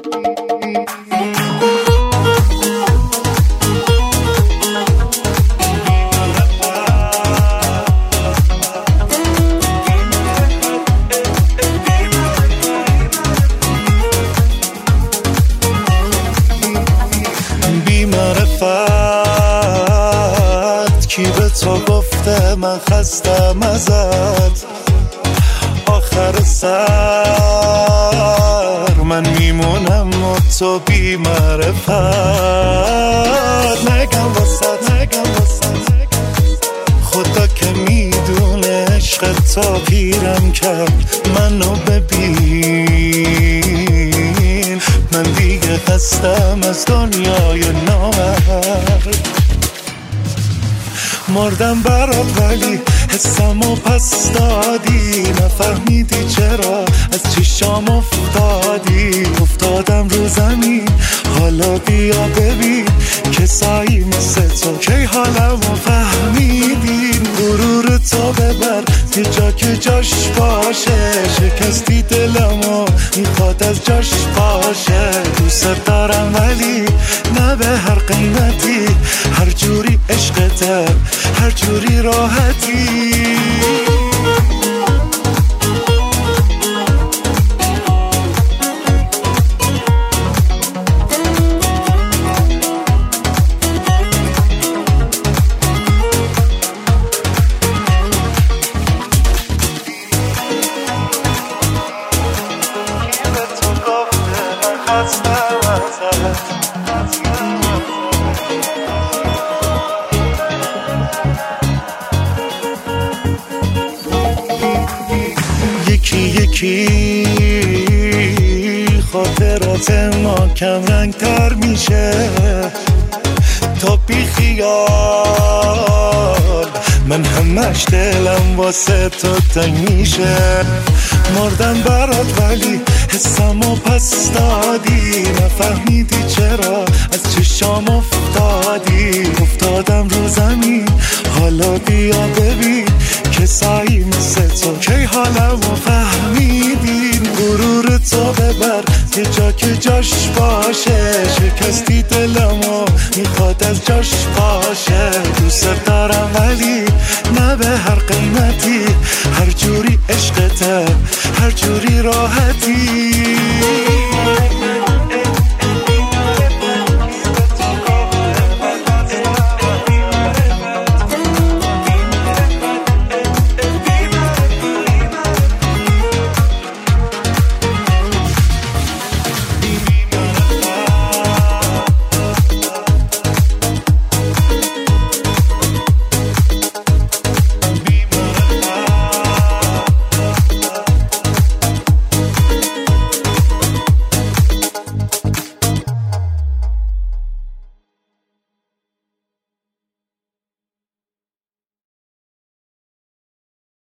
کی به تو گفته من خستم ازت؟ آخر سر من میمونم و تو بی معرفت. نگم واسه خدا که میدونه عشق تا پیرم کرد. منو ببین من دیگه خستم از دنیای نامرد. مردم برات ولی حسمو پس دادی. نفهمیدی چرا از چشام افتادم رو زمین. حالا بیا ببین کسایی مثل تو کی حالمو فهمیدین. غرور تو ببر یه جا که جاش باشه. شکستی دلمو میخواد از جاش باشه. دوست دارم ولی نه به هر قیمتی. هر جوری عشقته هر جوری راحتی. یکی خاطرات ما کم رنگ تر میشه. تا بی خیال من همش دلم واسه تو تنگ میشه. مردم برات ولی حسمو پس دادی. نفهمیدی چرا از چشام افتادم رو زمین. حالا بیا ببین کسایی مثل تو کی حالمو فهمیدین. غرور تو ببر یه جا که جاش باشه. شکستی دلمو میخواد از جاش باشه. دوست دارم ولی نه به هر قیمتی. هر جوری عشقته هر جوری راحتی.